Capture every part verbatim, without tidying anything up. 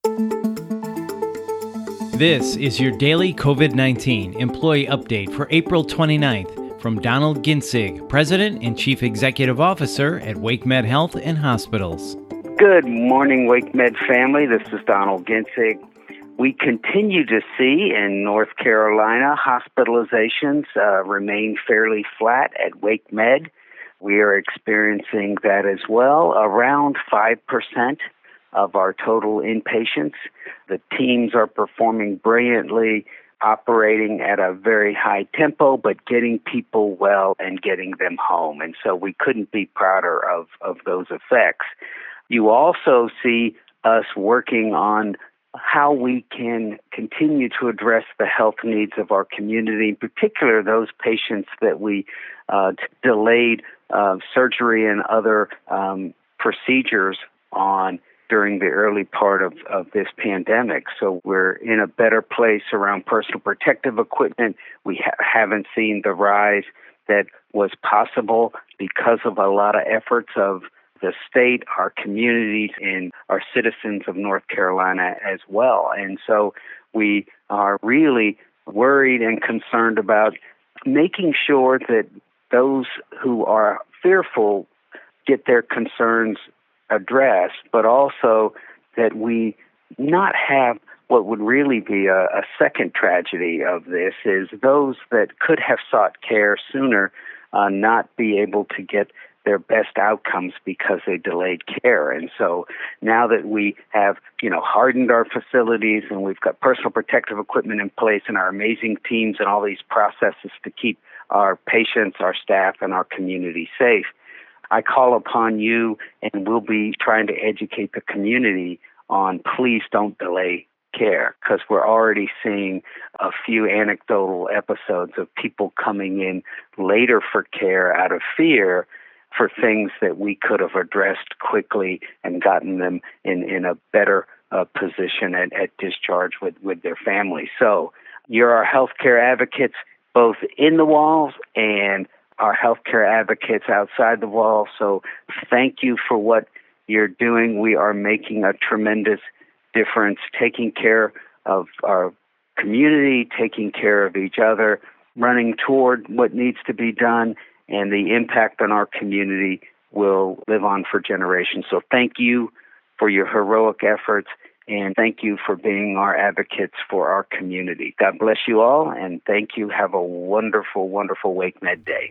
This is your daily COVID nineteen employee update for April twenty-ninth from Donald Ginsig, President and Chief Executive Officer at WakeMed Health and Hospitals. Good morning, WakeMed family. This is Donald Ginsig. We continue to see in North Carolina hospitalizations uh, remain fairly flat at WakeMed. We are experiencing that as well, around five percent of our total inpatients. The teams are performing brilliantly, operating at a very high tempo, but getting people well and getting them home. And so we couldn't be prouder of, of those effects. You also see us working on how we can continue to address the health needs of our community, in particular those patients that we uh, delayed uh, surgery and other um, procedures on during the early part of, of this pandemic. So we're in a better place around personal protective equipment. We ha- haven't seen the rise that was possible because of a lot of efforts of the state, our communities, and our citizens of North Carolina as well. And so we are really worried and concerned about making sure that those who are fearful get their concerns addressed, but also that we not have what would really be a, a second tragedy of this is those that could have sought care sooner uh, not be able to get their best outcomes because they delayed care. And so now that we have, you know, hardened our facilities and we've got personal protective equipment in place and our amazing teams and all these processes to keep our patients, our staff, and our community safe, I call upon you, and we'll be trying to educate the community on please don't delay care, because we're already seeing a few anecdotal episodes of people coming in later for care out of fear for things that we could have addressed quickly and gotten them in, in a better uh, position at, at discharge with, with their families. So you're our healthcare advocates, both in the walls and our healthcare advocates outside the wall. So thank you for what you're doing. We are making a tremendous difference, taking care of our community, taking care of each other, running toward what needs to be done, and the impact on our community will live on for generations. So thank you for your heroic efforts, and thank you for being our advocates for our community. God bless you all, and thank you. Have a wonderful, wonderful WakeMed Day.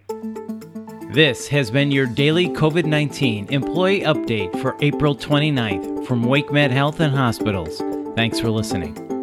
This has been your daily COVID nineteen employee update for April twenty-ninth from WakeMed Health and Hospitals. Thanks for listening.